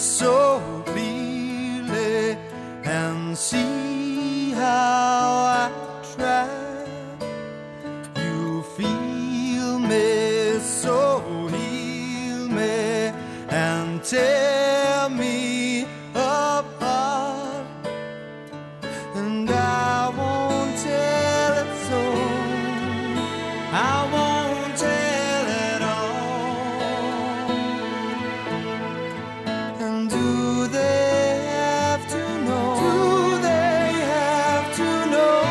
so clearly and see how I try. You feel me, so heal me and tear me apart. And I won't tell it so, I won't tell it all. And do they have to know? Do they have to know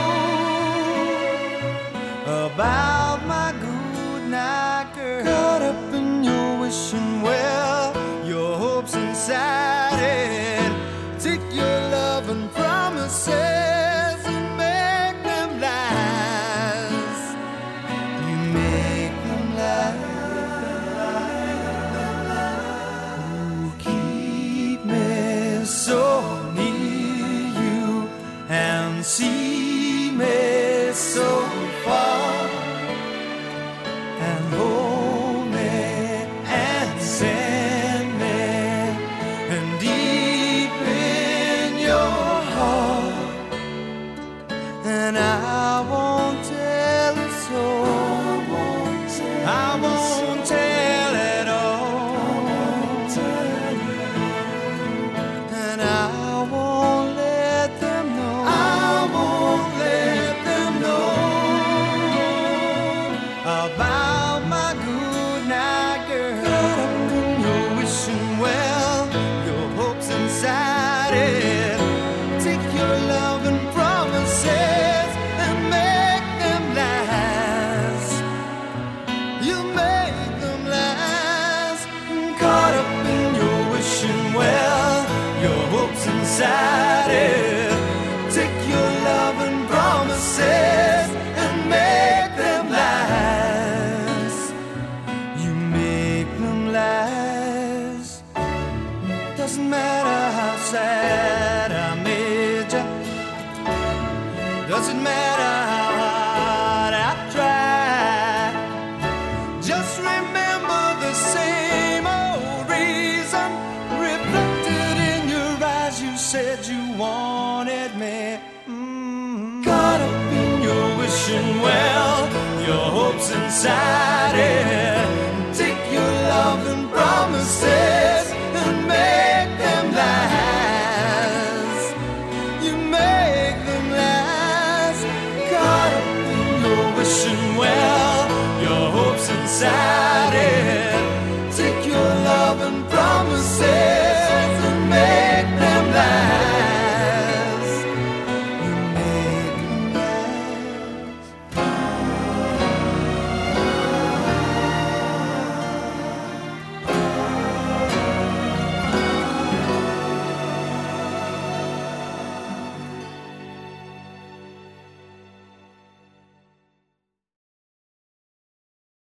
about my good night girl? Caught up in your wishing well, your hopes inside it. Take your love and promises and make them lies. You make them lies. You keep me so near you and see me so far and hold me and send me and deep in your heart. And I won't tell it so, I won't tell it all. And I won't let them know, I won't let them know about my good night girl. Caught up in your wishing well, your hopes inside it. Take your love and promises and make them lies. You make them lies. Caught up in your wishing well, your hopes inside it. Take your love and promises and make them lies. You make them lies. Doesn't matter how sad I made you, doesn't matter how hard I try. Just remember the same old reason reflected in your eyes. You said you wanted me. Caught up in your wishing well, your hopes inside it. Take your love and promises and make them lies. You make them lies. Caught up in your wishing well, your hopes inside